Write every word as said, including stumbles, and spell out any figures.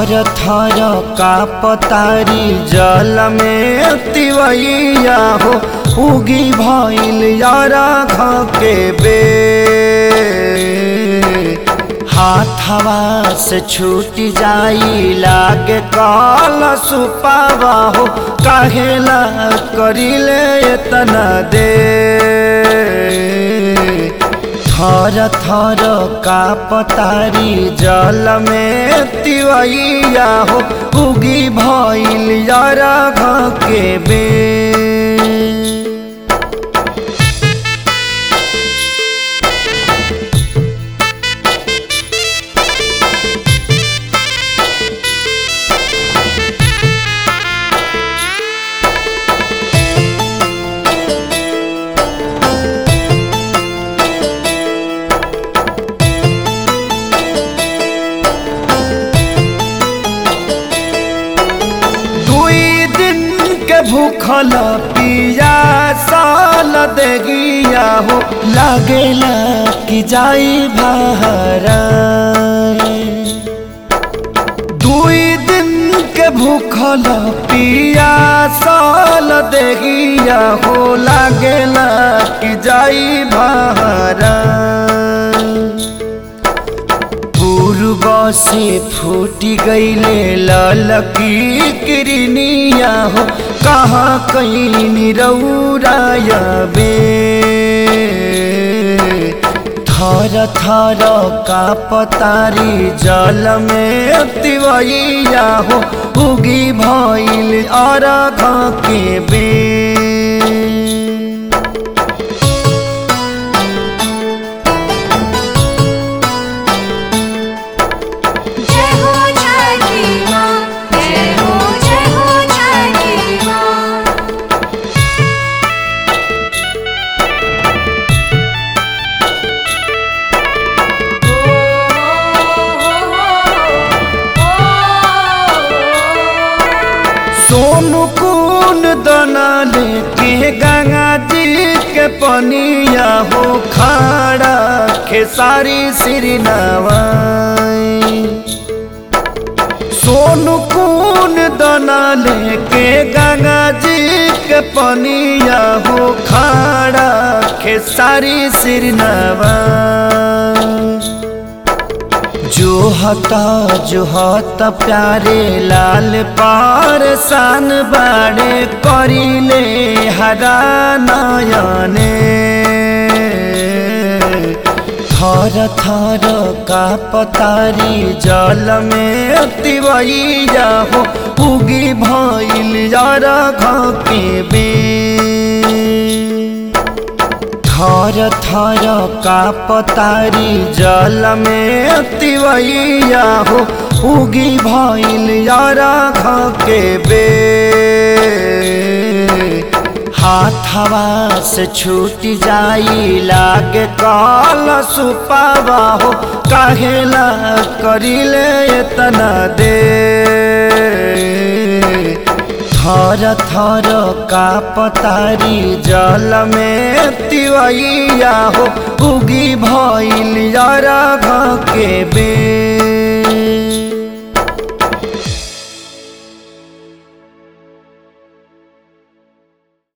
थर थर कापतारी जल में तिवैया हो उगी भइल यारघ के बे हाथवा से छूट जाई लागे काल सुपावा हो काहेला करिले इतना दे थर थर कापतारी जल में तिवैया हो उगी भइल यारघ के बे भूखल पिया साल देगिया हो लागेला कि जाई भारा दुई दिन के भूखल पिया साल देगिया हो लागेला कि जाई भारा पूर्व से फूटी गईले ललकी किरनिया हो कहाँ कहीं रौराया बे थर थर कापतारी जल में तिवैया हो उगी भइल यारघ के बे सोनू कून दना लेके गंगा जी के पनिया हो खाड़ा खेसारी सिर नवाई सोनू कून दना लेके गंगा जी के पनिया हो खाड़ा खेसारी सिर नवाई जो हता जो हता प्यारे लाल पार सान बाड़े करिले हरा नयने थर थर कापतारी जल में तिवैया हो उगी भइल यारघ के बे थर थर कापतारी जल में तिवैया हो उगी भइल यारघ के बे हाथवा से छूट जाई लागे काल सुपावा हो काहेला करिले इतना दे थर थर कापतारी जल में तिवैया हो उगी भइल यारघ के बे।